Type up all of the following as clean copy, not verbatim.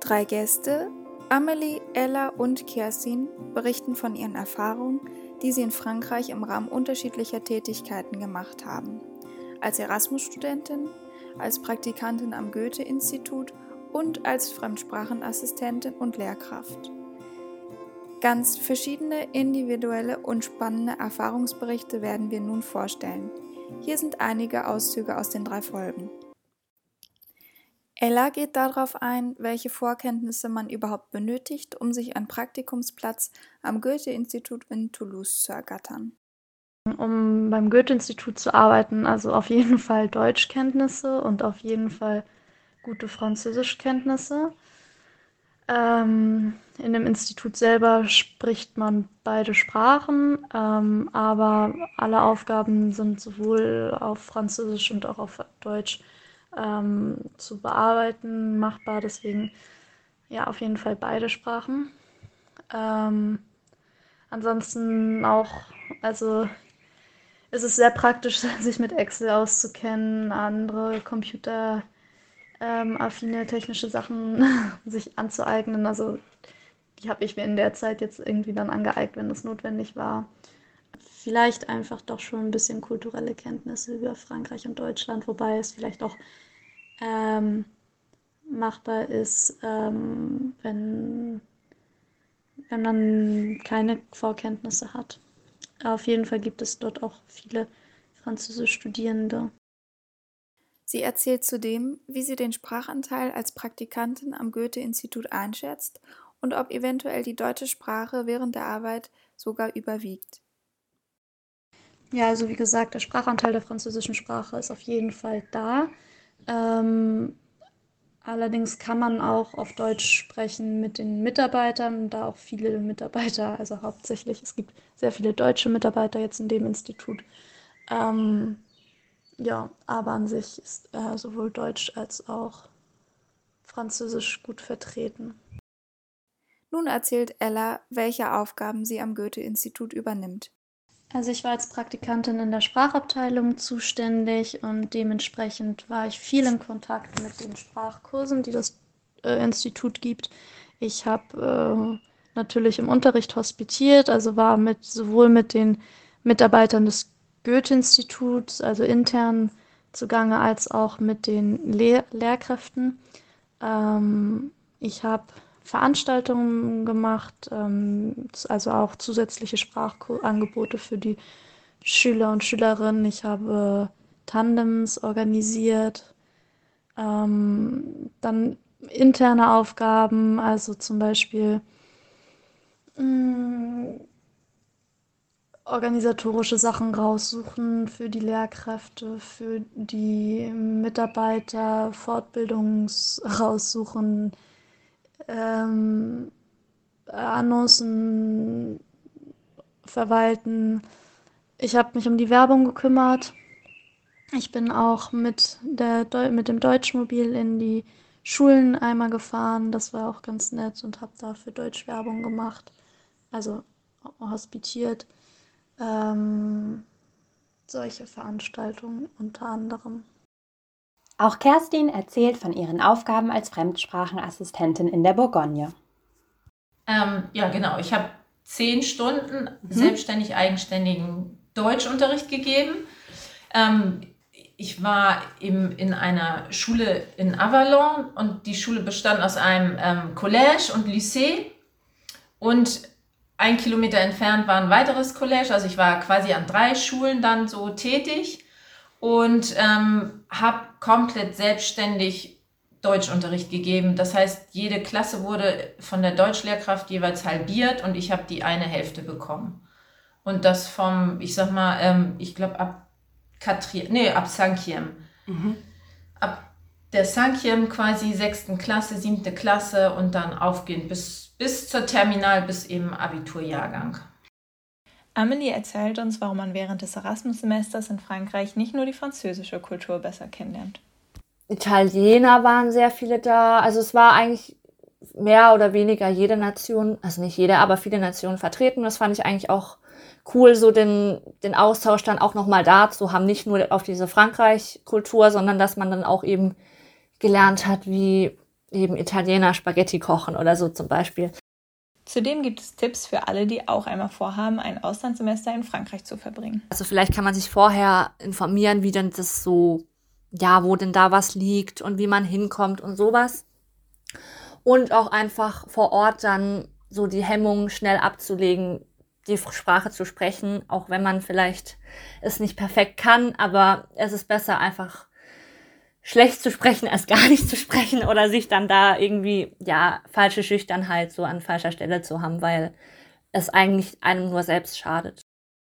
3 Gäste, Amelie, Ella und Kerstin, berichten von ihren Erfahrungen, die sie in Frankreich im Rahmen unterschiedlicher Tätigkeiten gemacht haben. Als Erasmus-Studentin, als Praktikantin am Goethe-Institut und als Fremdsprachenassistentin und Lehrkraft. Ganz verschiedene, individuelle und spannende Erfahrungsberichte werden wir nun vorstellen. Hier sind einige Auszüge aus den 3 Folgen. Ella geht darauf ein, welche Vorkenntnisse man überhaupt benötigt, um sich einen Praktikumsplatz am Goethe-Institut in Toulouse zu ergattern. Um beim Goethe-Institut zu arbeiten, also auf jeden Fall Deutschkenntnisse und auf jeden Fall gute Französischkenntnisse. In dem Institut selber spricht man beide Sprachen, aber alle Aufgaben sind sowohl auf Französisch und auch auf Deutsch zu bearbeiten, machbar. Deswegen ja, auf jeden Fall beide Sprachen. Ansonsten auch, also es ist sehr praktisch, sich mit Excel auszukennen, andere affine technische Sachen sich anzueignen. Also die habe ich mir in der Zeit jetzt irgendwie dann angeeignet, wenn das notwendig war. Vielleicht einfach doch schon ein bisschen kulturelle Kenntnisse über Frankreich und Deutschland, wobei es vielleicht auch machbar ist, wenn man keine Vorkenntnisse hat. Auf jeden Fall gibt es dort auch viele Französisch-Studierende. Sie erzählt zudem, wie sie den Sprachanteil als Praktikantin am Goethe-Institut einschätzt und ob eventuell die deutsche Sprache während der Arbeit sogar überwiegt. Ja, also wie gesagt, der Sprachanteil der französischen Sprache ist auf jeden Fall da. Allerdings kann man auch auf Deutsch sprechen mit den Mitarbeitern, da auch viele Mitarbeiter, also hauptsächlich, es gibt sehr viele deutsche Mitarbeiter jetzt in dem Institut. Ja, aber an sich ist sowohl Deutsch als auch Französisch gut vertreten. Nun erzählt Ella, welche Aufgaben sie am Goethe-Institut übernimmt. Also ich war als Praktikantin in der Sprachabteilung zuständig und dementsprechend war ich viel in Kontakt mit den Sprachkursen, die das Institut gibt. Ich habe natürlich im Unterricht hospitiert, also war sowohl mit den Mitarbeitern des Goethe-Instituts, also intern zugange, als auch mit den Lehrkräften. Ich habe Veranstaltungen gemacht, also auch zusätzliche Sprachangebote für die Schüler und Schülerinnen. Ich habe Tandems organisiert, dann interne Aufgaben, also zum Beispiel organisatorische Sachen raussuchen für die Lehrkräfte, für die Mitarbeiter, raussuchen, Annoncen verwalten. Ich habe mich um die Werbung gekümmert. Ich bin auch mit dem Deutschmobil in die Schulen einmal gefahren. Das war auch ganz nett und habe dafür Deutsch Werbung gemacht. Also hospitiert. Solche Veranstaltungen unter anderem. Auch Kerstin erzählt von ihren Aufgaben als Fremdsprachenassistentin in der Bourgogne. Ja, genau. Ich habe 10 Stunden selbstständig eigenständigen Deutschunterricht gegeben. Ich war in einer Schule in Avalon und die Schule bestand aus einem Collège und Lycée und 1 Kilometer entfernt war ein weiteres Collège. Also ich war quasi an 3 Schulen dann so tätig und habe komplett selbstständig Deutschunterricht gegeben. Das heißt, jede Klasse wurde von der Deutschlehrkraft jeweils halbiert und ich habe die eine Hälfte bekommen. Und das ich sag mal, ich glaube ab 5e. Ab der 5e quasi 6. Klasse, 7. Klasse und dann aufgehend bis zur Terminal, bis eben Abiturjahrgang. Amelie erzählt uns, warum man während des Erasmus-Semesters in Frankreich nicht nur die französische Kultur besser kennenlernt. Italiener waren sehr viele da. Also es war eigentlich mehr oder weniger jede Nation, also nicht jede, aber viele Nationen vertreten. Das fand ich eigentlich auch cool, so den Austausch dann auch nochmal dazu haben, nicht nur auf diese Frankreich-Kultur, sondern dass man dann auch eben gelernt hat, wie eben Italiener Spaghetti kochen oder so zum Beispiel. Zudem gibt es Tipps für alle, die auch einmal vorhaben, ein Auslandssemester in Frankreich zu verbringen. Also vielleicht kann man sich vorher informieren, wie denn das so, ja, wo denn da was liegt und wie man hinkommt und sowas. Und auch einfach vor Ort dann so die Hemmungen schnell abzulegen, die Sprache zu sprechen, auch wenn man vielleicht es nicht perfekt kann, aber es ist besser einfach schlecht zu sprechen, als gar nicht zu sprechen oder sich dann da irgendwie, ja, falsche Schüchternheit so an falscher Stelle zu haben, weil es eigentlich einem nur selbst schadet.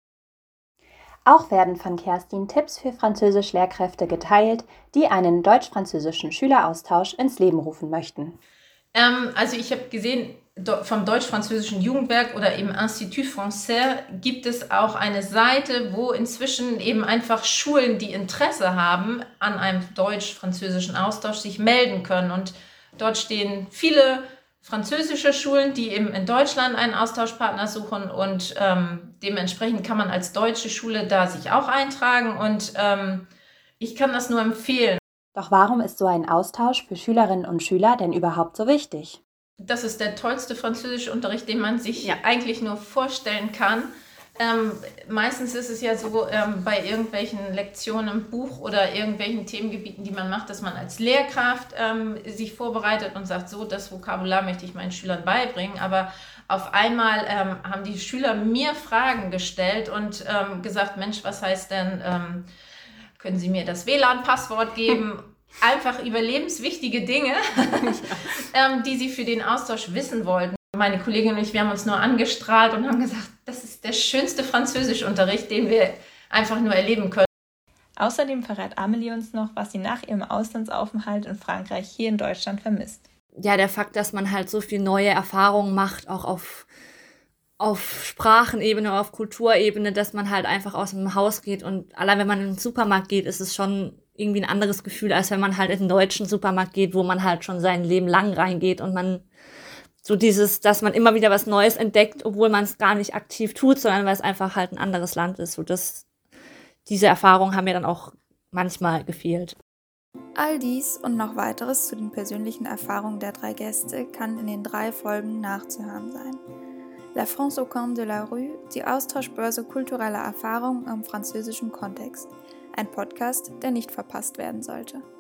Auch werden von Kerstin Tipps für Französisch-Lehrkräfte geteilt, die einen deutsch-französischen Schüleraustausch ins Leben rufen möchten. Also ich habe gesehen, vom Deutsch-Französischen Jugendwerk oder eben Institut Français gibt es auch eine Seite, wo inzwischen eben einfach Schulen, die Interesse haben an einem deutsch-französischen Austausch, sich melden können. Und dort stehen viele französische Schulen, die eben in Deutschland einen Austauschpartner suchen und dementsprechend kann man als deutsche Schule da sich auch eintragen und ich kann das nur empfehlen. Doch warum ist so ein Austausch für Schülerinnen und Schüler denn überhaupt so wichtig? Das ist der tollste Französischunterricht, den man sich eigentlich nur vorstellen kann. Meistens ist es ja so, bei irgendwelchen Lektionen im Buch oder irgendwelchen Themengebieten, die man macht, dass man als Lehrkraft sich vorbereitet und sagt, so, das Vokabular möchte ich meinen Schülern beibringen. Aber auf einmal haben die Schüler mir Fragen gestellt und gesagt, Mensch, was heißt denn, können Sie mir das WLAN-Passwort geben? Einfach überlebenswichtige Dinge, die sie für den Austausch wissen wollten. Meine Kollegin und ich, wir haben uns nur angestrahlt und haben gesagt, das ist der schönste Französischunterricht, den wir einfach nur erleben können. Außerdem verrät Amelie uns noch, was sie nach ihrem Auslandsaufenthalt in Frankreich hier in Deutschland vermisst. Ja, der Fakt, dass man halt so viel neue Erfahrungen macht, auch auf Sprachenebene, auf Kulturebene, dass man halt einfach aus dem Haus geht und allein wenn man in den Supermarkt geht, ist es schon irgendwie ein anderes Gefühl, als wenn man halt in den deutschen Supermarkt geht, wo man halt schon sein Leben lang reingeht und man so dieses, dass man immer wieder was Neues entdeckt, obwohl man es gar nicht aktiv tut, sondern weil es einfach halt ein anderes Land ist. So diese Erfahrungen haben mir dann auch manchmal gefehlt. All dies und noch weiteres zu den persönlichen Erfahrungen der 3 Gäste kann in den 3 Folgen nachzuhören sein. La France au coin de la rue, die Austauschbörse kultureller Erfahrungen im französischen Kontext. Ein Podcast, der nicht verpasst werden sollte.